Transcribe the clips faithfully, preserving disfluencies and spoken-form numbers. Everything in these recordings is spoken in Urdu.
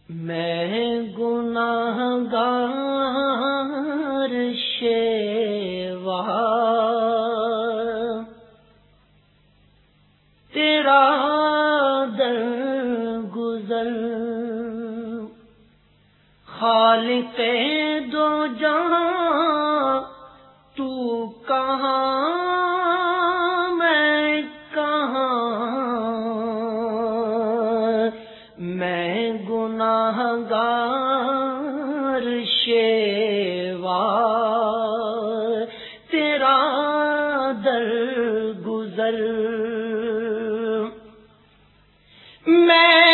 میں گناہگار شیوا تیرا در گزر خالق دو جہاں تو کہاں میں کہاں میں گناہگار شیوا تیرا در گزر میں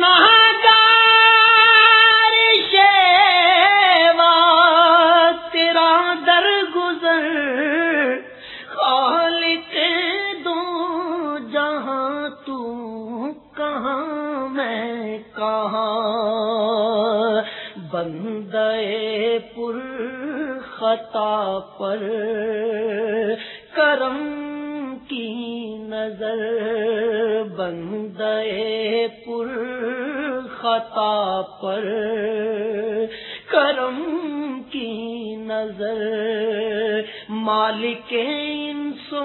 گناہگار شیوا تیرا در گزر خالق دو جہاں تو کہاں میں کہاں بندے پر خطا پر کرم کی نظر بندے پر خطا پر کرم کی نظر مالک انس و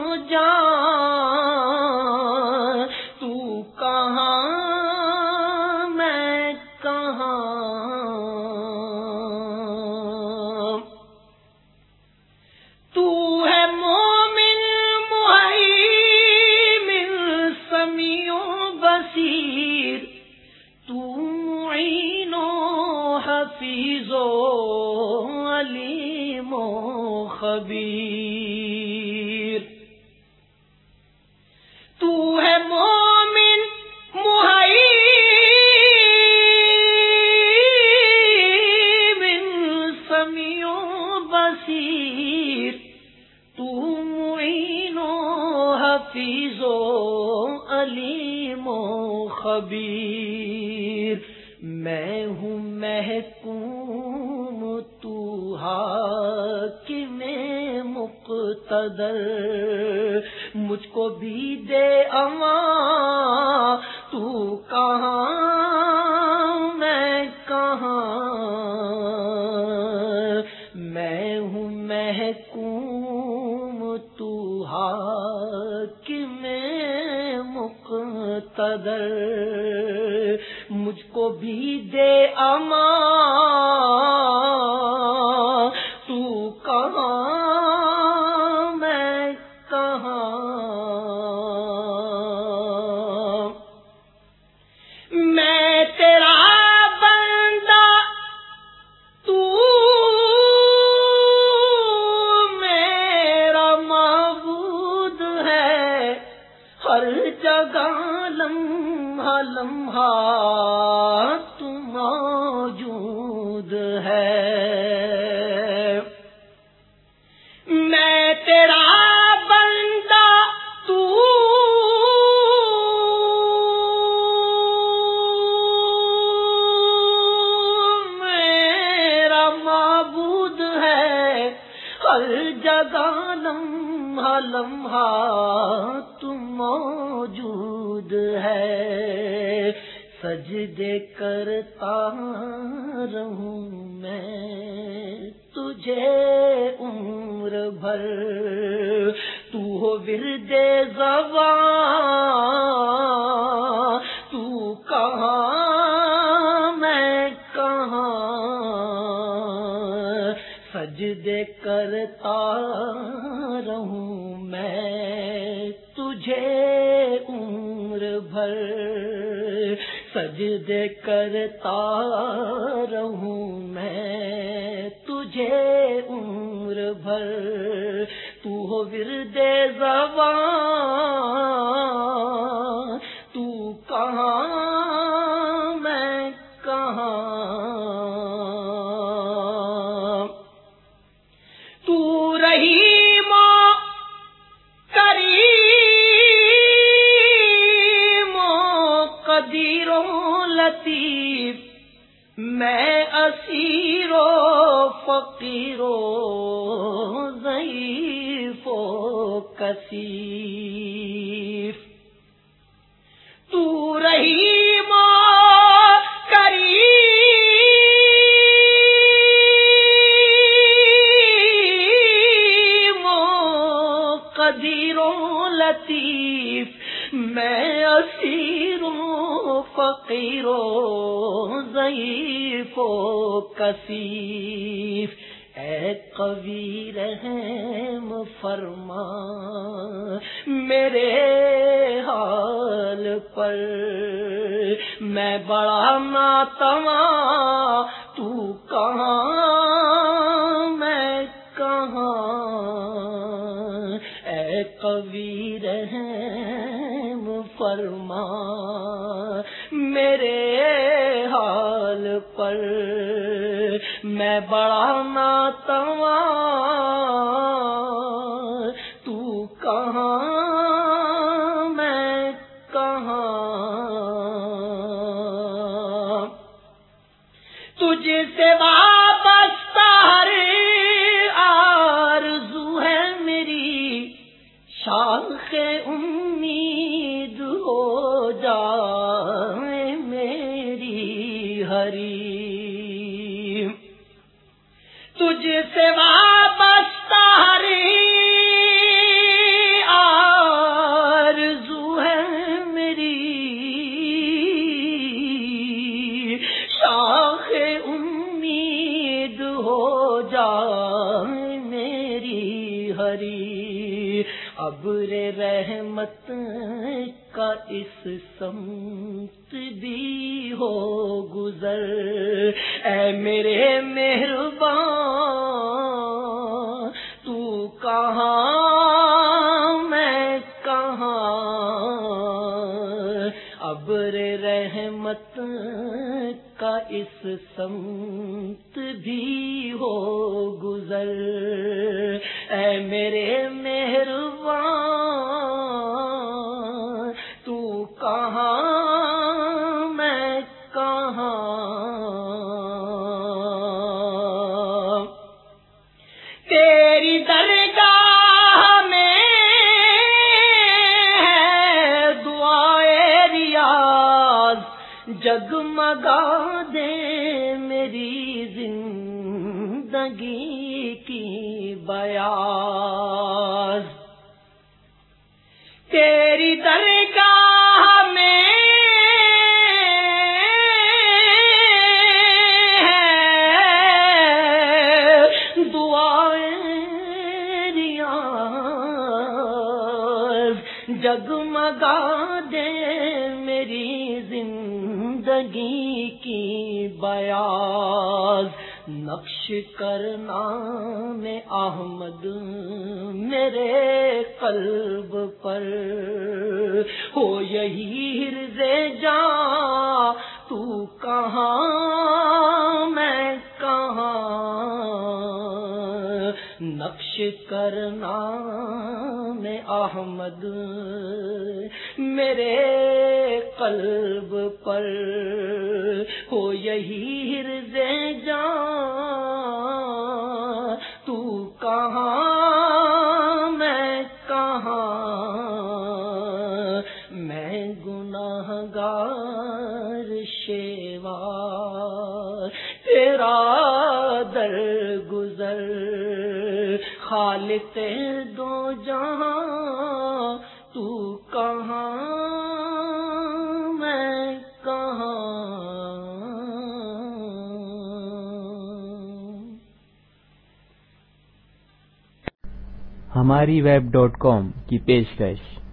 جان تو کہاں میں کہاں تو ہے مومن مہیمن سمیع و بصیر تو معین و حفیظ و علیم و خبیر تو ہے مومن مہیمن سمیع و بصیر تو معین و حفیظ و علیم و خبیر میں ہوں محکوم تو حاکم مقتدر مجھ کو بھی دے امان تو کہاں میں کہاں میں ہوں محکوم تو حاکم مقتدر مجھ کو بھی دے امان تو کہاں میں کہاں میں تیرا بندہ تو میرا معبود ہے ہر جگہ لمحہ لمحہ تو موجود ہے میں تیرا بندہ تو میرا معبود ہے ہر جگہ لمحہ لمحہ تو موجود ہے سجدے کرتا رہوں میں تجھے عمر بھر تو ہو ورد زبان تو کہاں میں کہاں سجدے کرتا رہوں میں تجھے عمر بھر سجدے کرتا رہوں میں تجھے عمر بھر تو ہو ورد زبان تو کہاں میں کہاں تو رحیم و کریم و قدیر و لطیف میں اسیر و فقیر و ضعیف و کثیف تو رحیم و کریم میں اسیر و فقیر و ضعیف و کثیف، اے قوی رحم فرما میرے حال پر، میں بڑا ناتواں تو کہاں میں کہاں، اے قوی رحم فرما میرے حال پر، میں بڑا ناتواں تو کہاں میں کہاں، تجھ سے وابستہ ہر آرزو ہے میری، شاخ امید ہو جائے میری ہری، تجھ سے وابستہ ہر آرزو ہے میری، شاخ امید ہو جائے میری ہری، ابر رحمت کا اس سمت بھی ہو گزر، اے میرے مہربان تو کہاں میں کہاں، ابر رحمت کا اس سمت بھی ہو گزر، اے میرے مہربان تو کہاں میں کہاں، تیری درگاہ میں ہے دعائے ریاض، جگمگا دے میری زندگی کی بیاض، تیری درگاہ میں جگمگا دے میری زندگی کی بیاض، نقش کرنا میں احمد میرے قلب پر، ہو یہی حرز جاں تو کہاں میں کہاں، نقش کرنا میں احمد میرے قلب پر، ہو یہی حرز جاں تو کہاں میں کہاں، میں گناہ گار شیوا تیرا در گزر، خالق دو جہاں تو کہاں میں کہاں۔ ہماری ویب ڈاٹ کام کی پیشکش